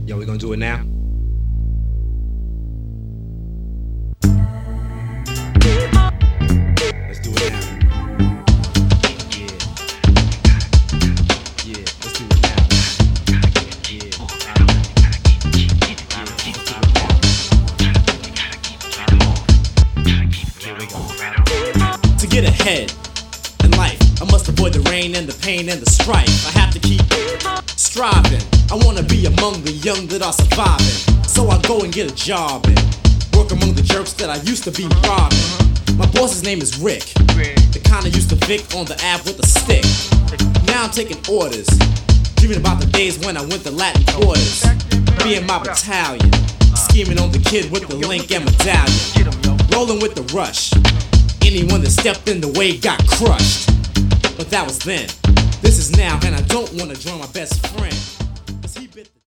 Yo, we gonna do it now? Let's do it now. Yeah. Yeah, let's do it now. Yeah. Here we go. To get ahead in life, I must avoid the rain and the pain and the strife. I have to keep striving. I wanna be among the young that are surviving. So I go and get a job and work among the jerks that I used to be robbing. My boss's name is Rick, the kind that used to Vic on the app with a stick. Now I'm taking orders, dreaming about the days when I went to Latin quarters. Me and my battalion, scheming on the kid with the link and medallion. Rolling with the rush, anyone that stepped in the way got crushed. But that was then, this is now, and I don't wanna join my best friend.